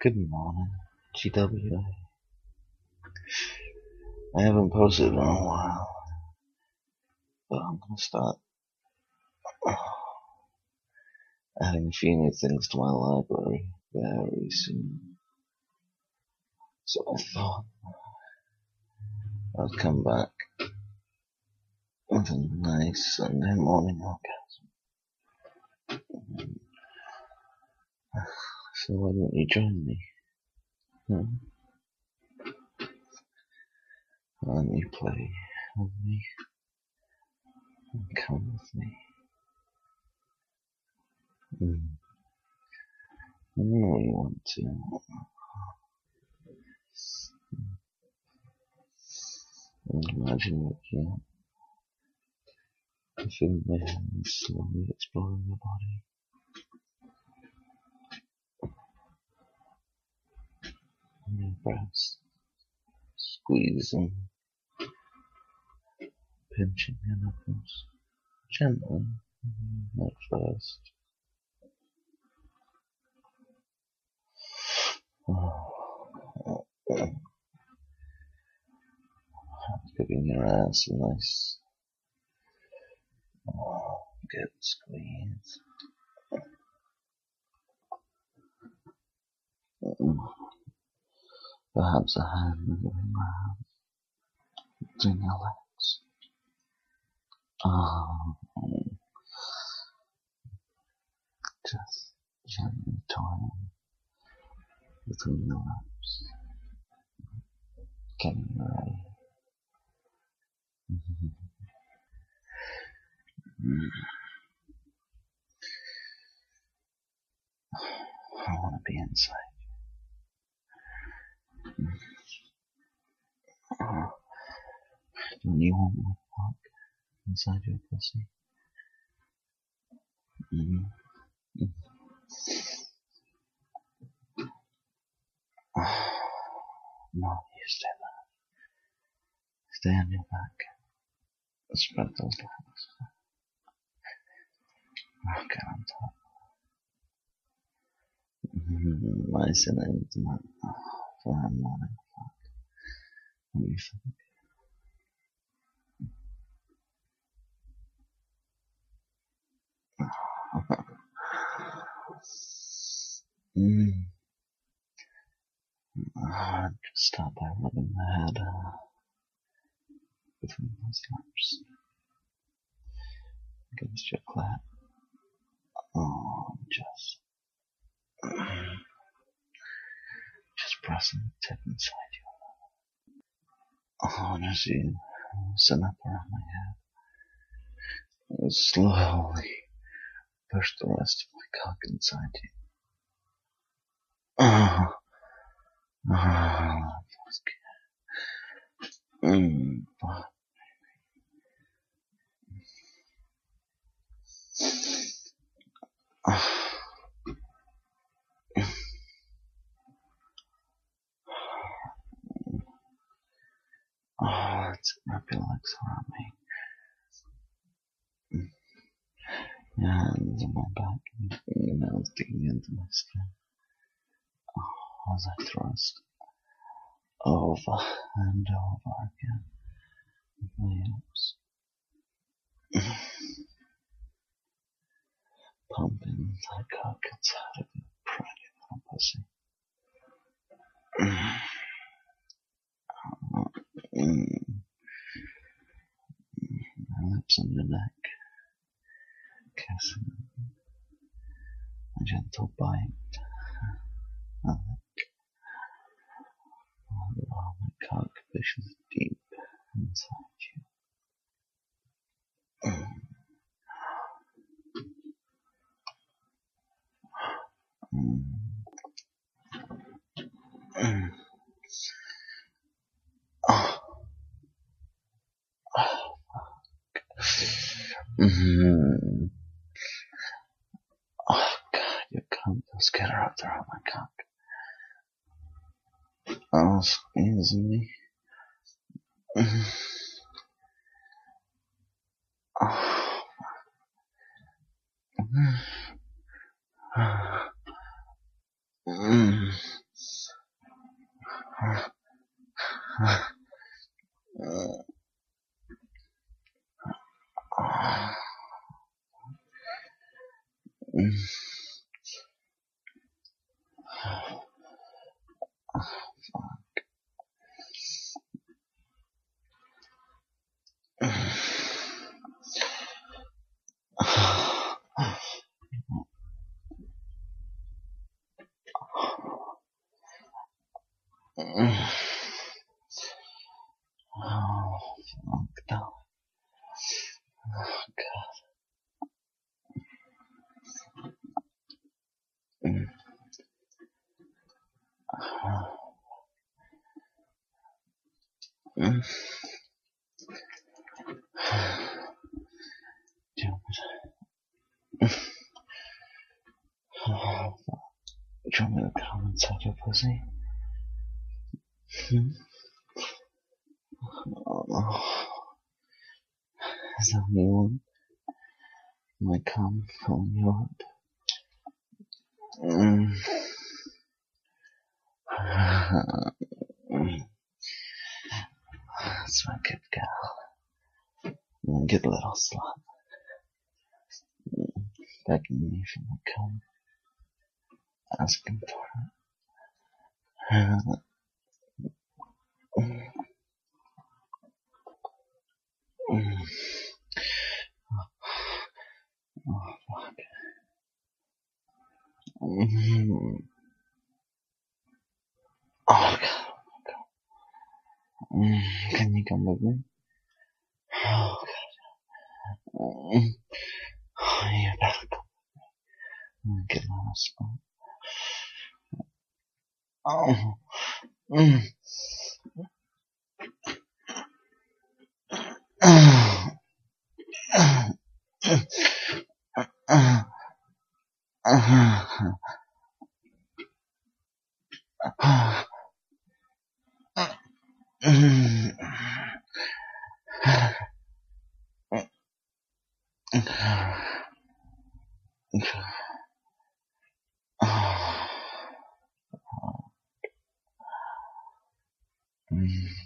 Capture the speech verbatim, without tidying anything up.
Good morning, G W. I haven't posted in a while, but I'm gonna start adding a few new things to my library very soon. So I thought I'd come back with a nice Sunday morning orgasm. So why don't you join me? Hmm? Why don't you play with me and come with me? Mm. I know you want to. Imagine waking up and feeling my hands slowly exploring your body. And your breasts, squeezing, pinching your knuckles, gently at first. Oh, giving your ass a nice, oh, good squeeze. Perhaps a hand moving around between your legs. Oh, just gently toying between your lips, getting ready. Mm. I want to be inside. Oh, don't you want my cock inside your pussy? Mm. Mm. Oh, no, you stay there. Stay on your back. Spread those legs. Oh, get on top. Mm, nice and intimate. Oh, for a morning fuck. What do you think? mm. Oh, just start by rubbing the head uh, between those lips against your clit. Oh, just, just pressing the tip inside you. Oh, and as you sit up around my head, slowly push the rest of my cock inside you. Oh, oh, that feels good. Mm, but oh, oh, let's wrap your legs around me. Your hands on my back and your mouth digging into my skin. Oh, as I thrust over and over again with my hips. Pumping that cock outside of your pretty little pussy. Mm. My lips on your neck, kissing, a gentle bite, a lick. Oh, my cock pushes deep inside you. Mm. Mm. Mm. Oh. Oh. Mm-hmm. Oh God, your cum feels good wrapped around my cock. Oh, squeezing me. Mm. Oh. Mm. Mm. Oh, fuck, no. Oh, God. Mm. Mm. Damn it. Oh, do you want me to come inside your pussy? Hmm? Oh, is that what you want? My cum filling you up? Mm. Mm. That's my good gal. Good little slut. Begging me for my cum. Asking for it. Mm. Mm. Oh, fuck. Mm. Oh, God. Mm. Can you come with me? Oh, God. Mm. Oh, you better come. Get on a spot. Oh. Mm. Oh. Uh, uh, uh, mm. Oh. Mm.